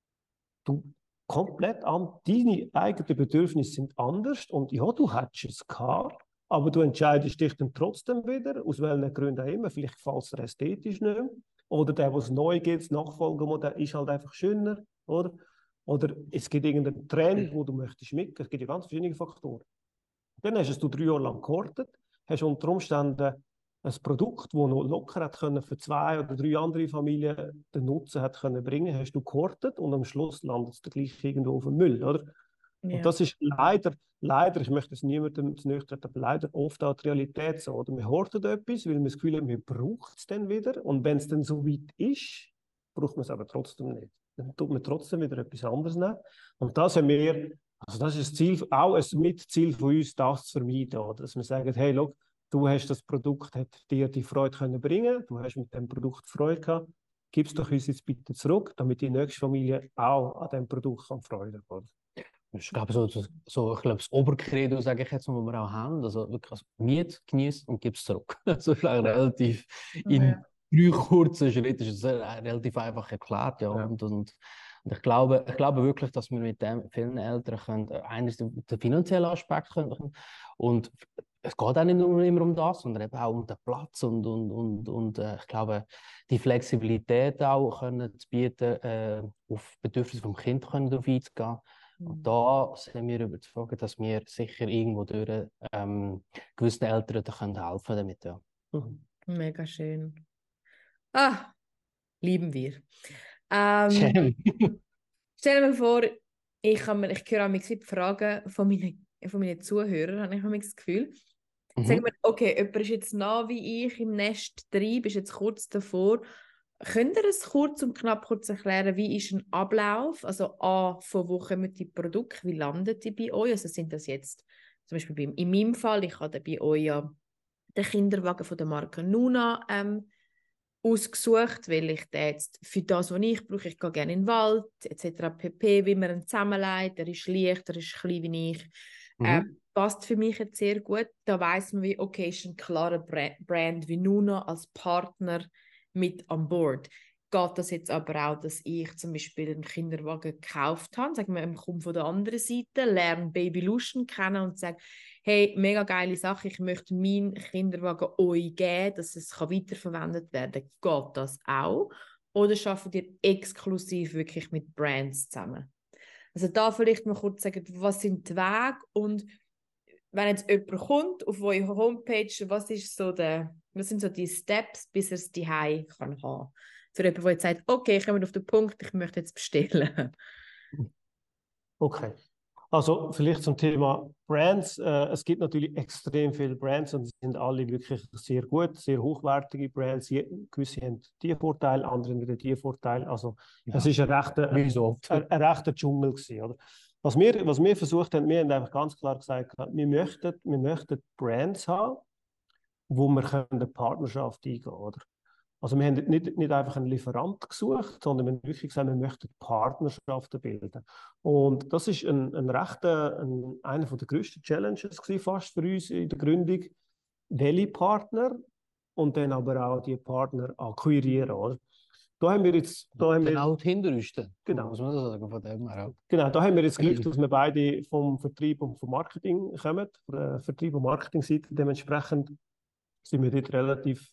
du komplett an, deine eigenen Bedürfnisse sind anders und ja, du hättest es gehabt, aber du entscheidest dich dann trotzdem wieder, aus welchen Gründen auch immer, vielleicht gefällt es dir ästhetisch nicht mehr, oder der, was neu gibt, das Nachfolgemodell, ist halt einfach schöner, oder? Oder es gibt irgendeinen Trend, wo du möchtest mitgehen, es gibt ja ganz verschiedene Faktoren. Dann hast du es 3 Jahre lang gehortet, hast unter Umständen ein Produkt, das noch locker hat können für 2 oder 3 andere Familien den Nutzen hat können bringen, hast du gehortet und am Schluss landet es gleich irgendwo auf dem Müll, oder? Ja. Und das ist leider, ich möchte es niemandem zu nahe treten, aber leider oft auch die Realität so, oder? Wir horten etwas, weil wir das Gefühl haben, wir brauchen es dann wieder und wenn es dann so weit ist, braucht man es aber trotzdem nicht. Dann tut man trotzdem wieder etwas anderes nehmen. Und das haben wir, also das ist das Ziel, auch ein Mitziel von uns, das zu vermeiden, oder? Dass wir sagen, hey, schau, du hast das Produkt, hat dir die Freude können bringen, du hast mit dem Produkt Freude gehabt, gib es doch uns jetzt bitte zurück, damit die nächste Familie auch an dem Produkt Freude hat. Ich glaube, ich glaube, das Obercredo, sage ich jetzt mal, was wir auch haben, also wirklich Miet, genießt und gib es zurück. Also ist relativ in 3 kurzen Schritten ist es relativ einfach erklärt, ja. Ja. Und ich glaube wirklich, dass wir mit dem vielen Eltern können, einerseits den finanziellen Aspekt können, und es geht auch nicht nur immer um das, sondern eben auch um den Platz und ich glaube, die Flexibilität auch können zu bieten, auf Bedürfnisse vom Kind können darauf einzugehen. Und da sind wir überzeugt, dass wir sicher irgendwo durch gewissen Eltern helfen damit. Ja. Mega schön. Lieben wir. Stell dir vor, ich höre auch die Fragen von meinen Zuhörern, habe ich das Gefühl. Sagen wir, okay, jemand ist jetzt nah wie ich im Nest drin, bist jetzt kurz davor. Könnt ihr es kurz und knapp erklären, wie ist ein Ablauf? Also von wo kommen die Produkte, wie landen die bei euch? Also sind das jetzt, zum Beispiel in meinem Fall, ich habe bei euch ja den Kinderwagen von der Marke Nuna ausgesucht, weil ich den jetzt für das, was ich brauche, ich gehe gerne in den Wald, etc. pp., wie man ihn zusammenlegt, er ist leicht, er ist klein wie ich. Passt für mich jetzt sehr gut. Da weiss man wie, okay, ist ein klarer Brand wie Nuna als Partner mit an Bord. Geht das jetzt aber auch, dass ich zum Beispiel einen Kinderwagen gekauft habe, sagen wir, ich komme von der anderen Seite, lerne Babylution kennen und sage, hey, mega geile Sache, ich möchte meinen Kinderwagen euch geben, dass es weiterverwendet werden kann. Geht das auch? Oder arbeitet ihr exklusiv wirklich mit Brands zusammen? Also da vielleicht mal kurz sagen, was sind die Wege und wenn jetzt jemand kommt auf eure Homepage, was sind so die Steps, bis er es daheim kann haben? Für jemanden, der jetzt sagt, okay, ich komme auf den Punkt, ich möchte jetzt bestellen. Okay. Also vielleicht zum Thema Brands. Es gibt natürlich extrem viele Brands und sie sind alle wirklich sehr gut, sehr hochwertige Brands. Gewisse haben die Vorteile, andere haben die Vorteile. Also es ist ein rechter Dschungel gewesen, oder? Was wir versucht haben, wir haben einfach ganz klar gesagt, wir möchten Brands haben, wo wir eine Partnerschaft eingehen können, oder? Also wir haben nicht einfach einen Lieferant gesucht, sondern wir haben wirklich gesagt, wir möchten Partnerschaften bilden. Und das ist einer der grössten Challenges fast für uns in der Gründung, welche Partner und dann aber auch die Partner akquirieren, oder? Da haben wir jetzt... Genau die Hinterrüste, genau. Muss man das sagen, von dem her auch. Genau, da haben wir jetzt Glück, dass wir beide vom Vertrieb und vom Marketing kommen, von der Vertrieb- und Marketing-Seite. Dementsprechend sind wir dort relativ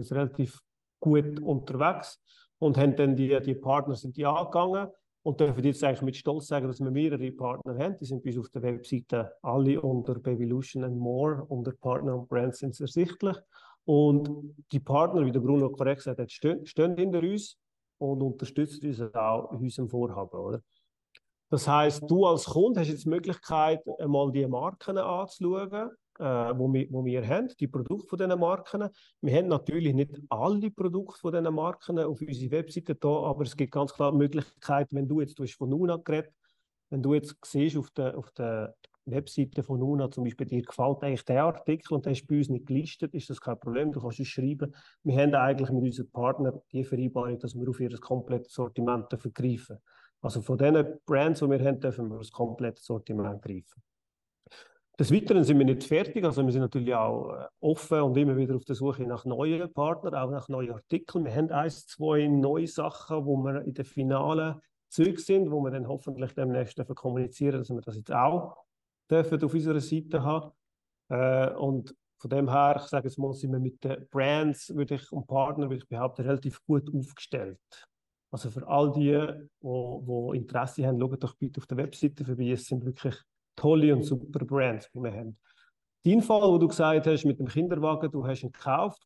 gut unterwegs und haben dann die Partner sind die angegangen und dürfen jetzt eigentlich mit Stolz sagen, dass wir mehrere Partner haben. Die sind bei uns auf der Webseite alle unter Babylution and More, unter Partner und Brands sind sie ersichtlich. Und die Partner, wie der Bruno korrekt gesagt hat, stehen hinter uns und unterstützen uns auch in unserem Vorhaben, oder? Das heisst, du als Kunde hast jetzt die Möglichkeit, einmal die Marken anzuschauen, wo wir haben, die Produkte von diesen Marken. Wir haben natürlich nicht alle Produkte von diesen Marken auf unserer Webseite da, aber es gibt ganz klar die Möglichkeit, wenn du hast von Nuna geredet, wenn du jetzt siehst auf der Webseite von Nuna zum Beispiel, dir gefällt eigentlich der Artikel und der ist bei uns nicht gelistet, ist das kein Problem, du kannst uns schreiben. Wir haben eigentlich mit unseren Partnern die Vereinbarung, dass wir auf ihr komplettes Sortiment vergreifen. Also von diesen Brands, die wir haben, dürfen wir das komplette Sortiment greifen. Des Weiteren sind wir nicht fertig, also wir sind natürlich auch offen und immer wieder auf der Suche nach neuen Partnern, auch nach neuen Artikeln. Wir haben 1, 2 neue Sachen, wo wir in den finalen Zügen sind, wo wir dann hoffentlich demnächst kommunizieren, dass wir das jetzt auch dürfen auf unserer Seite haben. Und von dem her, ich sage jetzt mal, sind wir mit den Brands und Partnern, würde ich behaupten, relativ gut aufgestellt. Also für all die Interesse haben, schaut doch bitte auf der Webseite vorbei. Es sind wirklich tolle und super Brands, die wir haben. Dein Fall, wo du gesagt hast, mit dem Kinderwagen, du hast ihn gekauft.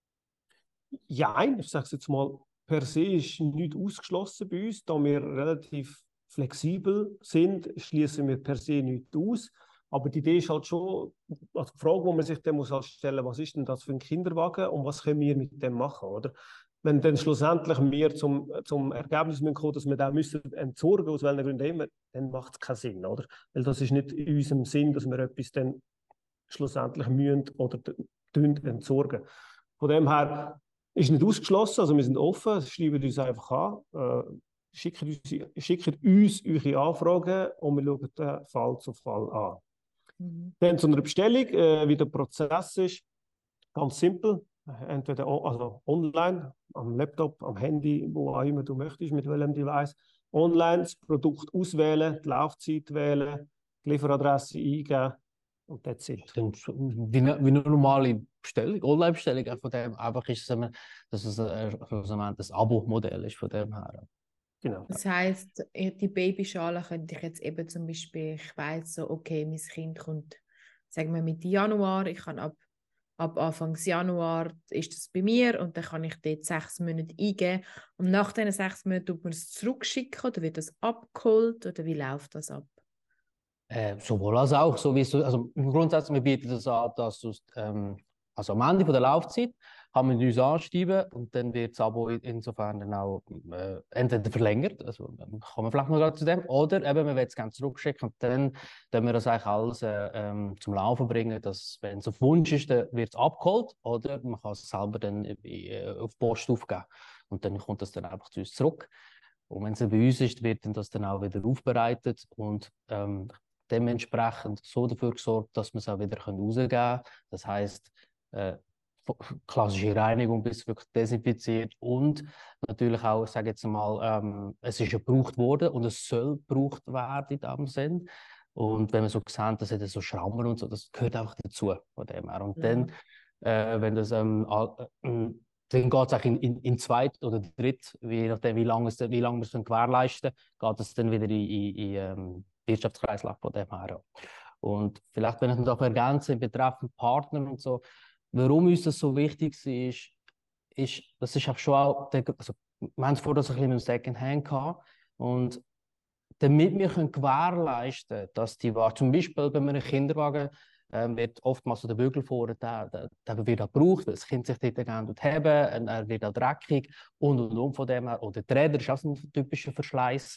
Ja, ich sage es jetzt mal, per se ist nichts ausgeschlossen bei uns, da wir relativ flexibel sind, schließen wir per se nichts aus. Aber die Idee ist halt schon, also die Frage, die man sich dann muss halt stellen, was ist denn das für ein Kinderwagen und was können wir mit dem machen, oder? Wenn dann schlussendlich wir zum Ergebnis kommen, dass wir den entsorgen müssen, aus welchen Gründen immer, dann macht es keinen Sinn, oder? Weil das ist nicht in unserem Sinn, dass wir etwas dann schlussendlich müssen oder entsorgen. Von dem her ist nicht ausgeschlossen, also wir sind offen, schreibt uns einfach an, schickt uns eure Anfragen und wir schauen den Fall zu Fall an. Dann zu einer Bestellung, wie der Prozess ist, ganz simpel. Entweder also online, am Laptop, am Handy, wo auch immer du möchtest, mit welchem Device. Online das Produkt auswählen, die Laufzeit wählen, die Lieferadresse eingeben und that's it. Wie eine normale Bestellung, Online-Bestellung, von dem einfach ist es, dass es ein Abo-Modell ist von dem her. Genau. Das heisst, die Babyschale könnte ich jetzt eben zum Beispiel, ich weiss so, okay, mein Kind kommt, sagen wir Mitte Januar, ich kann ab Anfang Januar ist das bei mir und dann kann ich dort 6 Monate eingeben und nach diesen 6 Monaten tut man es zurückschicken oder wird das abgeholt oder wie läuft das ab? Sowohl als auch, so wie du, also grundsätzlich wir bieten das an, dass du also am Ende von der Laufzeit kann man uns anschreiben und dann wird das Abo insofern dann auch entweder verlängert, also dann kommen wir vielleicht noch gerade zu dem, oder eben man will es gerne zurückschicken und dann tun wir das eigentlich alles zum Laufen bringen, dass wenn es auf Wunsch ist, dann wird es abgeholt oder man kann es selber dann auf Post aufgeben und dann kommt das dann einfach zu uns zurück. Und wenn es bei uns ist, wird dann das dann auch wieder aufbereitet und dann dementsprechend so dafür gesorgt, dass wir es auch wieder rausgeben können. Das heisst, klassische Reinigung bis wirklich desinfiziert und natürlich auch, ich sage jetzt mal, es ist ja gebraucht worden und es soll gebraucht werden in diesem Sinn. Und wenn man so sieht, dass so Schrammen und so, das gehört einfach dazu von dem her. Und dann, wenn das dann geht es auch in zweit oder dritt, je nachdem, wie lange wir es gewährleisten können, geht es dann wieder in Wirtschaftskreislauf von dem her. Und vielleicht, wenn ich noch ergänzen betreffend Partner und so, warum uns das so wichtig ist, das ist auch schon auch, also, wir haben es vorher so ein bisschen mit dem Secondhand gehabt und damit wir können gewährleisten, dass die Ware, zum Beispiel bei einem Kinderwagen, wird oftmals so der Bügel vorne, der wird auch gebraucht, weil das Kind sich dort gerne haben, und er wird auch dreckig und von dem her. Oder die Räder ist auch so ein typischer Verschleiß,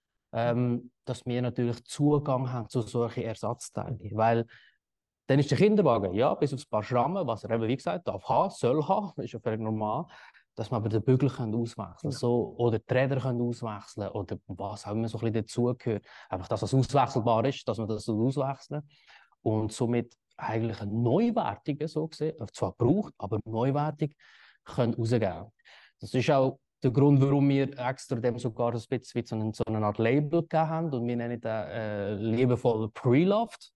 dass wir natürlich Zugang haben zu solchen Ersatzteilen. Weil dann ist der Kinderwagen, ja, bis auf ein paar Schrammen, was er eben, wie gesagt, darf haben, soll haben, ist ja völlig normal, dass man aber den Bügel auswechseln kann. So, oder die Räder auswechseln oder was auch immer so ein bisschen dazugehört. Einfach, dass es auswechselbar ist, dass man das auswechseln und somit eigentlich eine neuwertige, so gesehen, zwar braucht, aber neuwertig können rausgeben. Das ist auch der Grund, warum wir extra dem sogar ein bisschen so eine Art Label gegeben haben und wir nennen das liebevoll Pre-Loved.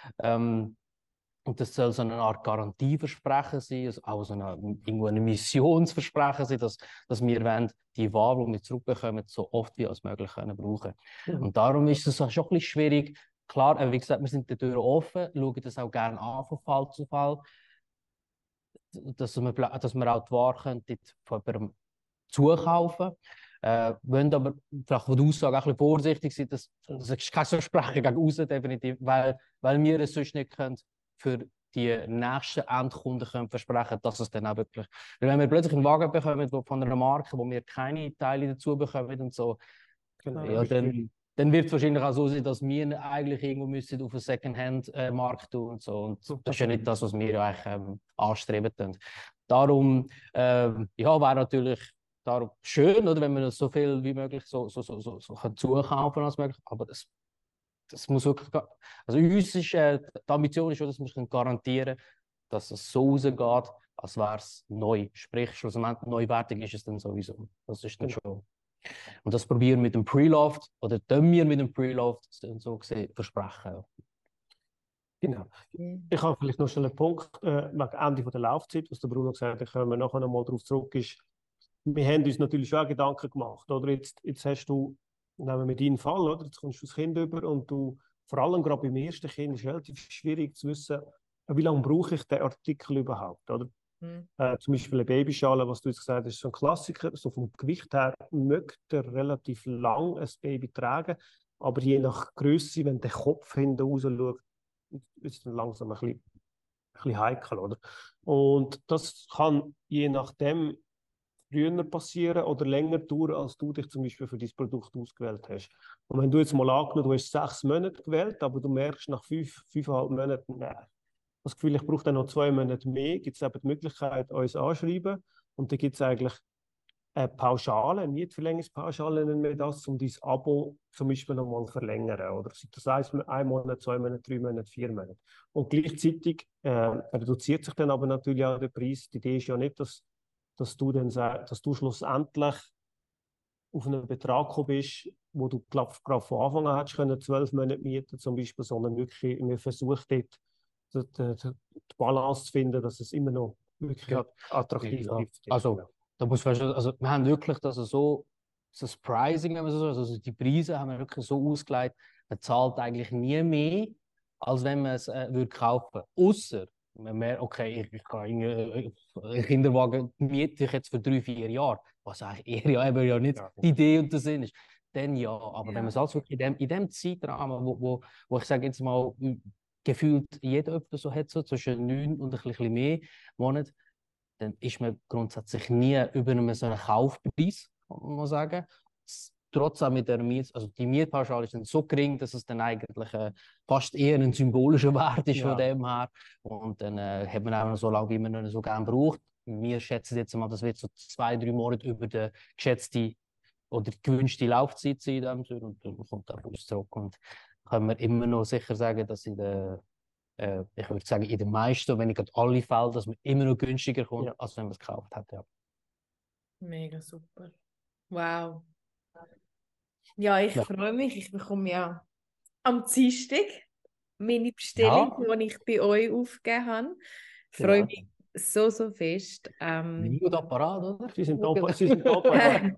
Und das soll so eine Art Garantieversprechen sein, also auch so irgendwo eine Missionsversprechen sein, dass wir wollen, die Ware, die wir zurückbekommen, so oft wie als möglich können brauchen. Und darum ist es auch schon ein bisschen schwierig. Klar, wie gesagt, wir sind die Türen offen, schauen das auch gerne an von Fall zu Fall, dass wir auch die Ware von jemandem zukaufen wollen aber vielleicht von der Aussage auch ein bisschen vorsichtig sein, das ist kein Versprechen gegen außen, definitiv, weil wir es sonst nicht können für die nächsten Endkunden können versprechen, dass es dann auch wirklich... Weil wenn wir plötzlich einen Wagen bekommen von einer Marke, wo wir keine Teile dazu bekommen und so, Genau, ja, dann wird es wahrscheinlich auch so sein, dass wir eigentlich irgendwo müssen auf einen Secondhand-Markt tun und so. Und das ist ja nicht das, was wir eigentlich anstreben. Darum ja, wäre natürlich darum schön, oder, wenn man so viel wie möglich so zukaufen als möglich. Aber das muss wirklich, also uns ist, die Ambition ist schon, dass wir garantieren können, dass es so rausgeht, als wäre es neu. Sprich, schlussendlich neuwertig ist es dann sowieso. Das ist dann schon. Und das probieren wir mit dem Pre-Loved, oder tun wir mit dem Pre-Loved so gesehen versprechen. Genau. Ich habe vielleicht noch schnell einen Punkt wegen Ende der Laufzeit, was der Bruno gesagt hat, da kommen wir nachher noch mal darauf zurück. Wir haben uns natürlich schon Gedanken gemacht. Oder jetzt hast du, nehmen wir deinen Fall, oder? Jetzt kommst du das Kind über und du, vor allem gerade beim ersten Kind, ist es relativ schwierig zu wissen, wie lange brauche ich den Artikel überhaupt, oder? Zum Beispiel eine Babyschale, was du jetzt gesagt hast, ist so ein Klassiker. So vom Gewicht her möchte er relativ lang ein Baby tragen, aber je nach Größe, wenn der Kopf hinten raus schaut, ist es dann langsam ein bisschen heikel, oder? Und das kann je nachdem früher passieren oder länger dauern, als du dich zum Beispiel für dieses Produkt ausgewählt hast. Und wenn du jetzt mal angenommen, du hast 6 Monate gewählt, aber du merkst nach 5,5 Monaten, nein, das Gefühl, ich brauche dann noch 2 Monate mehr, gibt es eben die Möglichkeit, uns anschreiben. Und dann gibt es eigentlich eine Pauschale, eine Mietverlängerungspauschale, nennen wir das, um dein Abo zum Beispiel nochmal zu verlängern. Oder das heißt, 1 Monat, 2 Monate, 3 Monate, 4 Monate. Und gleichzeitig reduziert sich dann aber natürlich auch der Preis. Die Idee ist ja nicht, dass du dann dass du schlussendlich auf einen Betrag gekommen bist, wo du gerade von Anfang an hättest können, 12 Monate mieten zum Beispiel, sondern wirklich, wir versuchen dort die Balance zu finden, dass es immer noch wirklich attraktiv ist. Also, da muss man schon, also wir haben wirklich das Pricing, wenn man so sagt, also die Preise haben wir wirklich so ausgelegt, man zahlt eigentlich nie mehr, als wenn man es würde kaufen. Ausser, man merkt, okay, ich kann einen Kinderwagen miete ich jetzt für 3-4 Jahre, was eigentlich eher ja nicht die Idee und der Sinn ist. Dann ja, aber wenn man es also wirklich in dem Zeitrahmen, wo ich sage jetzt mal, gefühlt jeder etwa so hat, so zwischen 9 und ein bisschen mehr Monate, dann ist man grundsätzlich nie über so einen Kaufpreis, kann man sagen. Trotzdem mit der also die Mietpauschale ist dann so gering, dass es dann eigentlich fast eher ein symbolischer Wert ist von dem her. Und dann hat man auch noch so lange, wie man ihn so gerne braucht. Wir schätzen jetzt mal, das wird so 2-3 Monate über die geschätzte oder die gewünschte Laufzeit sein. Und dann kommt er auf uns zurück. Und können wir immer noch sicher sagen, dass ich würde sagen, in den meisten, wenn nicht gerade alle Fälle, dass man immer noch günstiger kommt, als wenn man es gekauft hat. Ja. Mega super. Wow. Ja, ich freue mich. Ich bekomme ja am Dienstag meine Bestellung, die ich bei euch aufgegeben habe. Ich freue mich so fest. Gut Apparat, oder? Sie sind da.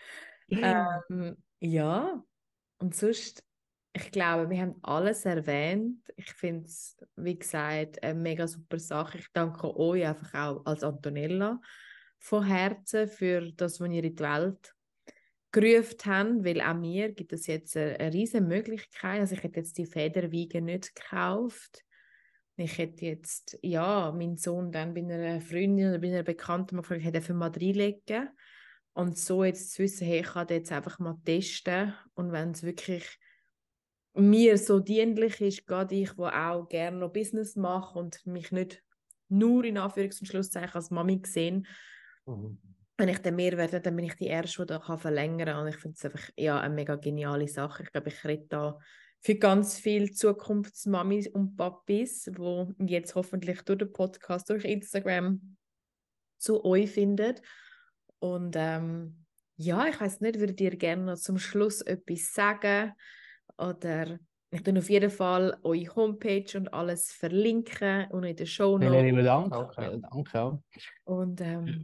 Ja, und sonst, ich glaube, wir haben alles erwähnt. Ich finde es, wie gesagt, eine mega super Sache. Ich danke euch einfach auch als Antonella von Herzen für das, was ihr in die Welt gerufen habt, weil auch mir gibt es jetzt eine riesige Möglichkeit. Also ich hätte jetzt die Federwiege nicht gekauft. Ich hätte jetzt, ja, meinen Sohn dann bei einer Freundin oder bei einer Bekannten mal gefragt, hätte er mal reinlegen. Und so jetzt zu wissen, hey, ich kann das jetzt einfach mal testen. Und wenn es wirklich mir so dienlich ist, gerade ich, wo auch gerne noch Business mache und mich nicht nur in Anführungs- und Schlusszeichen als Mami gesehen, wenn ich dann mehr werde, dann bin ich die Erste, die da verlängern kann. Und ich finde es einfach eine mega geniale Sache. Ich glaube, ich rede da für ganz viele Zukunftsmamis und Papis, die jetzt hoffentlich durch den Podcast, durch Instagram zu euch finden. Und ich weiß nicht, würdet ihr gerne noch zum Schluss etwas sagen? Oder ich tue auf jeden Fall eure Homepage und alles verlinken und in den Shownotes. Vielen lieben Dank. Danke. Und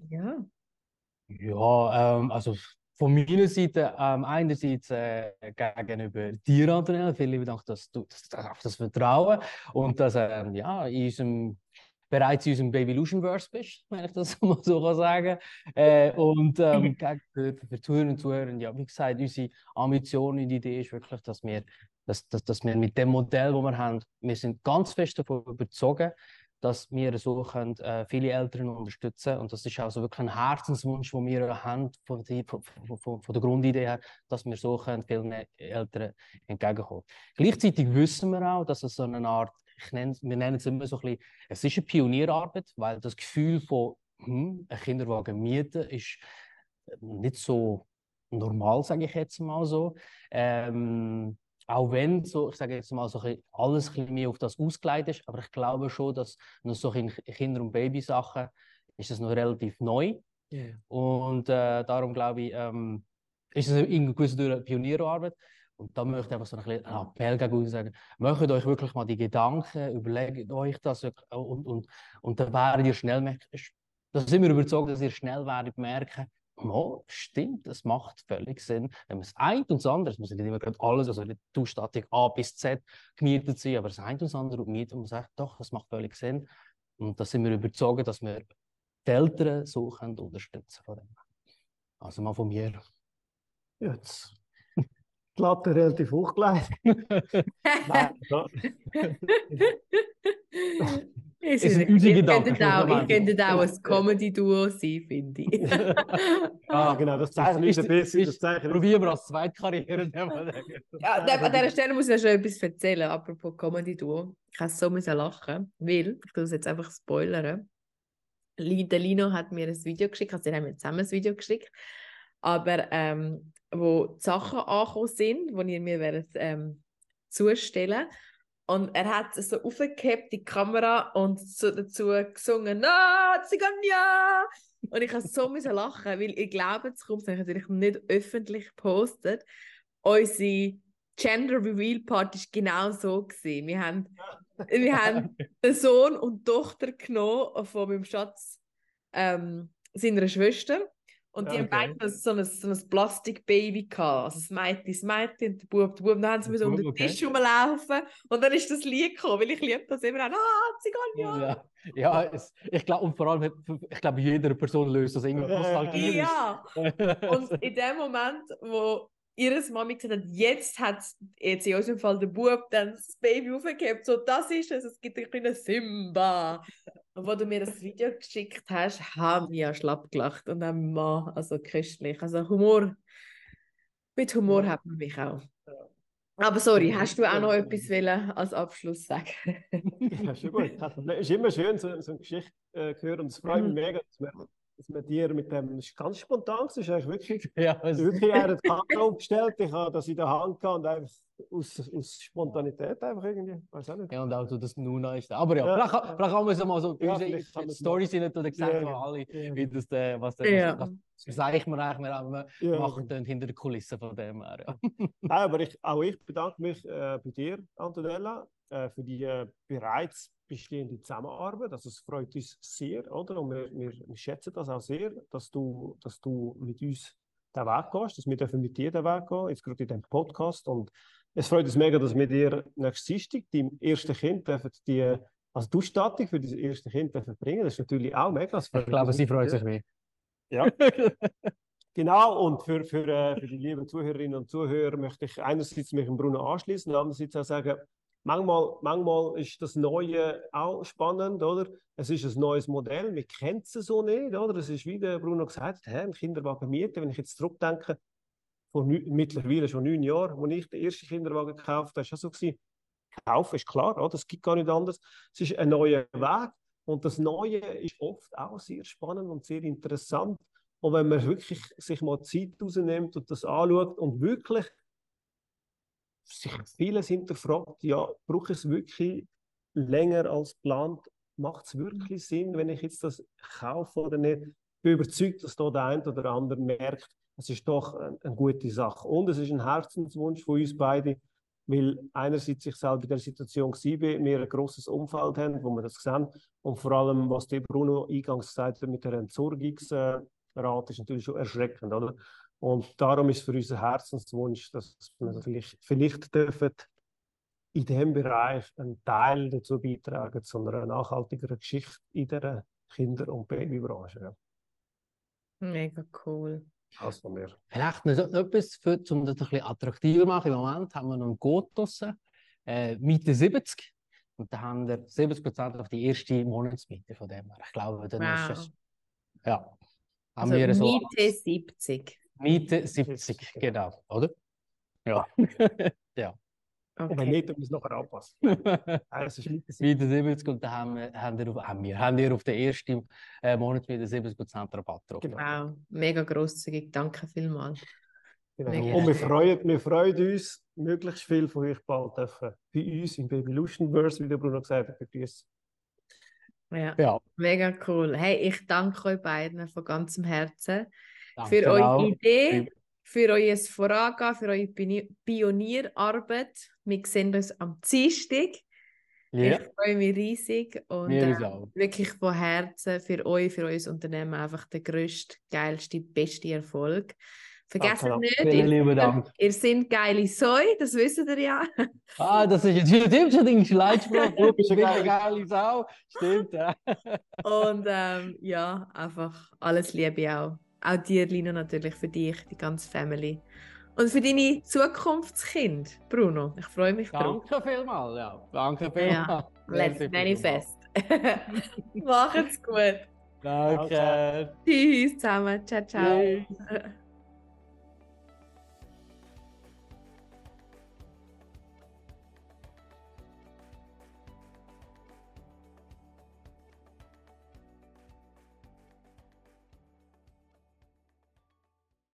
Ja, also von meiner Seite einerseits gegenüber dir, Antonella, vielen lieben Dank, dass du das Vertrauen und dass bereits in unserem Babylutionverse bist, wenn ich das mal so kann sagen. Und für Zuhörer und Zuhörer, ja, wie gesagt, unsere Ambition und Idee ist wirklich, dass wir mit dem Modell, das wir haben, wir sind ganz fest davon überzeugt, dass wir so können, viele Eltern unterstützen. Und das ist auch so wirklich ein Herzenswunsch, den wir haben, von der Grundidee her, dass wir so können, vielen Eltern entgegenkommen. Gleichzeitig wissen wir auch, dass es so eine Art, wir nennen es immer so ein bisschen, es ist eine Pionierarbeit, weil das Gefühl von einen Kinderwagen mieten ist nicht so normal, sage ich jetzt mal so. Auch wenn so, ich sage jetzt mal, so alles ein bisschen mehr auf das ausgelegt ist, aber ich glaube schon, dass noch so in Kinder- und Babysachen ist es noch relativ neu. Yeah. Und darum glaube ich, ist es in gewisser Pionierarbeit. Und da möchte ich einfach so einen Appell gegen uns sagen, macht euch wirklich mal die Gedanken, überlegt euch das und dann werdet ihr schnell merken, da sind wir überzeugt, dass ihr schnell werdet merken, oh, stimmt, das macht völlig Sinn. Wenn man das eine und das andere, es muss nicht immer gerade alles, also nicht die Ausstattung A bis Z gemietet sein, aber das eine und das andere mieten und man sagt, doch, das macht völlig Sinn. Und da sind wir überzeugt, dass wir die Eltern so unterstützen können. Also mal von mir. Jetzt. Die Latte relativ hochgelegt. Nein, Ich könnte auch ein Comedy-Duo sein, finde ich. Genau, das zeichnet besser. Probieren wir als Zweitkarriere. An dieser Stelle muss ich ja schon etwas erzählen, apropos Comedy-Duo. Ich musste so lachen, weil, ich tue es jetzt einfach spoilern, der Lino hat mir ein Video geschickt, also wir haben mir zusammen ein Video geschickt, aber wo die Sachen angekommen sind, die ihr mir zustellen. Und er hat so aufgehebt, die Kamera, und so dazu gesungen, «Na, Ziganja!» Und ich musste so lachen, weil ich glaube, es kommt natürlich nicht öffentlich gepostet. Unsere Gender Reveal Party war genau so gewesen. Wir haben den Sohn und die Tochter genommen von meinem Schatz, seiner Schwester. Und die haben beide so ein Plastikbaby gehabt. Also das Mädchen und der Bub. Dann haben sie um den Tisch rumlaufen. Und dann ist das Lied gekommen, weil ich liebe das immer auch. Ziganja! Ja, ich glaube, und vor allem, ich glaube, jede Person löst das irgendwie nostalgisch. Ja! Und in dem Moment, wo ihre Mami gesagt hat, jetzt hat in unserem Fall der Bub dann das Baby aufgehebt, so, das ist es gibt einen kleinen Simba. Und als du mir das Video geschickt hast, haben wir ja schlapp gelacht. Und dann Mann, also köstlich. Also Humor, mit Humor hat man mich auch. Aber sorry, hast du auch noch etwas als Abschluss sagen? Ja, schon gut. Es ist immer schön, so eine Geschichte zu hören. Und es freut mich mega, dass dass man dir mit dem, das ist ganz spontan, das ist eigentlich wirklich, Ja, wirklich er hat die Hand aufgestellt, ich habe das in der Hand gehabt und einfach aus Spontanität einfach irgendwie, weiß auch nicht. ja, und auch so das Nuna ist da. Aber ja, Ja, vielleicht kann man es mal so bei Ja, unseren vielleicht kann man es Stories rein tun, dann sehen Ja, wir alle, ja. wie das, Ja. was sage ich mir eigentlich, wenn wir Ja. machen dann hinter der Kulisse von dem her. Ja. Nein, aber auch ich bedanke mich bei dir, Antonella, für die bereits bestehende Zusammenarbeit. Also es freut uns sehr, oder? Und wir schätzen das auch sehr, dass du mit uns den Weg gehst, dass wir dürfen mit dir den Weg gehen, jetzt gerade in diesem Podcast. Und es freut uns mega, dass wir dir nächstes Dienstag, deinem ersten Kind, dürfen also die Ausstattung für das erste Kind dürfen bringen. Das ist natürlich auch mega. Ich glaube, sie freut sich mehr. Ja. Genau, und für die lieben Zuhörerinnen und Zuhörer möchte ich einerseits mich dem Bruno anschließen und andererseits auch sagen, manchmal ist das Neue auch spannend, oder? Es ist ein neues Modell, wir kennen es so nicht, oder? Es ist, wie der Bruno gesagt hat, einen Kinderwagen mieten, wenn ich jetzt zurückdenke, vor mittlerweile schon 9 Jahren, als ich den ersten Kinderwagen gekauft habe, das war schon so gewesen, kaufen ist klar, oder? Es gibt gar nicht anders. Es ist ein neuer Weg und das Neue ist oft auch sehr spannend und sehr interessant. Und wenn man wirklich sich mal Zeit rausnimmt und das anschaut und wirklich sich vieles hinterfragt, ja, brauche ich es wirklich länger als geplant? Macht es wirklich Sinn, wenn ich jetzt das kaufe oder nicht? Ich bin überzeugt, dass da der eine oder andere merkt, es ist doch eine gute Sache. Und es ist ein Herzenswunsch von uns beiden, weil einerseits ich selber in der Situation war, wir ein grosses Umfeld haben, wo wir das sehen. Und vor allem, was der Bruno eingangs gesagt hat mit der Entsorgungsrate, ist natürlich schon erschreckend, oder? Und darum ist für uns ein Herzenswunsch, dass wir vielleicht dürfen in diesem Bereich einen Teil dazu beitragen, zu einer nachhaltigeren Geschichte in der Kinder- und Babybranche. Ja. Mega cool. Also von mir. Vielleicht noch etwas, um das ein bisschen attraktiver zu machen. Im Moment haben wir noch einen Code draussen, Miete 70. Und da haben wir 70% auf die erste Monatsmiete von dem her. Ich glaube, dann ist es. Ja. Haben Also wir so Miete 70. Miete 70, genau, oder? Ja. Ja. Und wenn Okay. nicht, dann müssen wir es nachher anpassen. Es ist Miete 70. Miete 70 und dann haben wir auf den ersten Monat wieder 70% Rabatt drauf. Genau. Wow, mega grosszügig. Danke vielmals. Genau. Mega Und wir freuen uns, möglichst viel von euch bald dürfen bei uns im Babylutionverse, wie der Bruno gesagt hat, begrüßen. Ja, Ja, mega cool. Hey, ich danke euch beiden von ganzem Herzen danke für eure auch. Idee, für euer Vorangehen, für eure Pionierarbeit. Wir sehen uns am Dienstag. Ja, Ich freue mich riesig und wir uns auch. wirklich von Herzen für euch, für euer Unternehmen einfach der grösste, geilste, beste Erfolg. Vergesst Danke. nicht, Vielen lieben Dank. ihr seid geile Säue, das wisst ihr ja. Ah, das ist jetzt stimmt schon ein Leitspruch. Du bist Ja, eine geile Sau. Stimmt, ja. Und ja, einfach alles Liebe auch. Auch dir, Lina, natürlich für dich, die ganze Family. Und für deine Zukunftskind, Bruno. Ich freue mich drauf. Danke vielmals. Ja, danke Ja, vielmals. let's Merci manifest. Macht's gut. vielmals. Danke. Tschüss zusammen. Ciao, ciao. Tschüss.